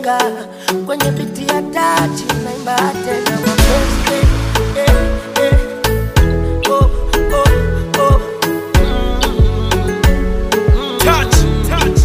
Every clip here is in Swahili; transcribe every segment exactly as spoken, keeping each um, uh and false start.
nanga kwenye biti ya tachi naimba tena mapenzi eh, eh, eh. Oh, oh, oh. Touch, touch.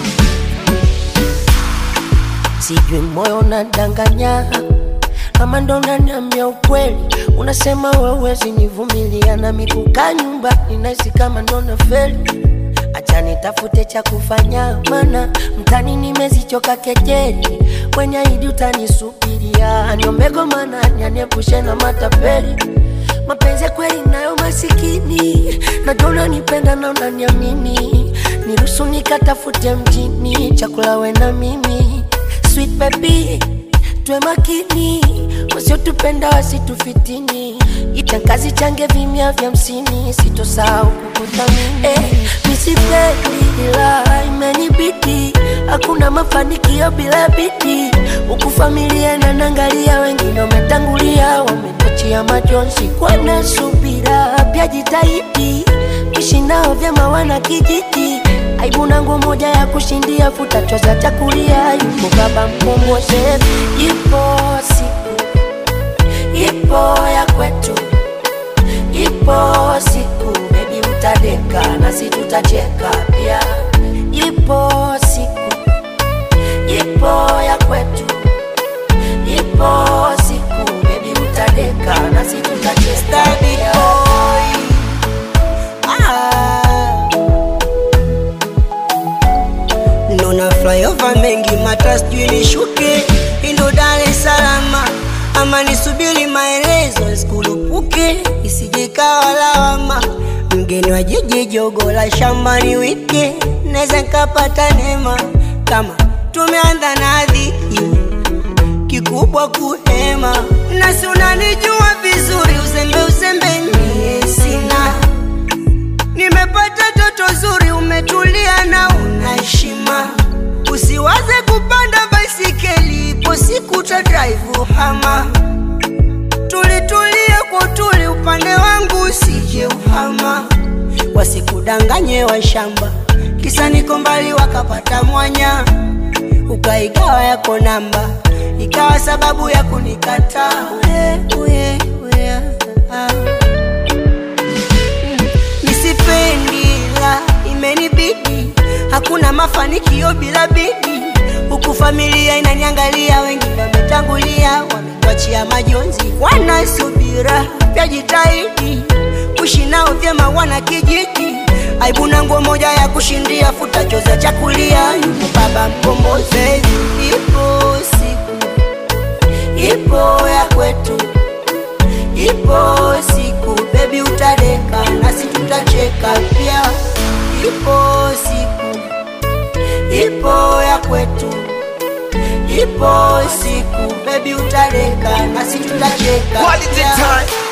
Sijui moyo unadanganya kama ndo unaniambia ukweli. Unasema wewe nivumilia na mikuka nyumba ninahisi kama ndo nafeli. Acha nitafute cha kufanya mana mtani nimezichoka kejeli. Kwenye hidi utanisubiria niombe mana niepushe na matapeli. Mapenzi kweli nayo masikini najua unanipenda na unaniamini. Niruhusu nikatafute mjini chakula we na mimi. Sweet baby tuwe makini wasiotupenda wasitufitini. Itangazi change vimya vya msini sitosahau kukuthamini. Eh, misipendi ila imenibidi. Hakuna mafanikio bila bidii. Huku familia na nangalia wengine wametangulia wametachia majonzi kwa nasubira pia jitahidi. Kuishi nao vyema wana kijiji. Aibu na nguo moja ya kushindia futa choza chakulia. Yuko baba mkombozi. Ipo siku, ipo ya kwetu. Ipo siku baby utadeka na si tutacheka pia. Ipo siku, ipo ya kwetu. Ipo siku baby utadeka na si tutacheka pia. Nona flyover mengi matras juu nishuke Indo Dar es Salaam ama nisubiri maelezo sikulupuke isije kawa lawama. Mgeni wa jiji jogo la shambani wike neza nikapata neema kama tumeanza nadhi kikubwa kuhema. Nasi unanijua vizuri uzembe uzembe nie sina. Nimepata toto zuri umetulia na unaheshima. Usiwaze kupanda baisikeli ipo siku ta drive hama. Tulitulia kwa tuli upande wangu usije uhama. Wasikudanganye wa shamba kisa niko mbali wakapata mwanya. Ukaigawa yako namba ikawa sababu ya kunikata. Uye, uye, uye, ah. Nisipendi la imenibidi. Hakuna mafanikio bila bidii. Huku familia inaniangalia wengine wametangulia wametuachia majonzi. Wanasubira pia jitahidi. Kuishi nao vyema wana kijiji. Aibu na nguo moja ya kushindia futa choza chakulia. Yuko baba mkombozi. Ipo siku, ipo ya kwetu. Ipo siku baby utadeka na si tutacheka pia. Ipo siku, ipo ya kwetu. Ipo siku baby utadeka na si tutacheka Quality pia. time.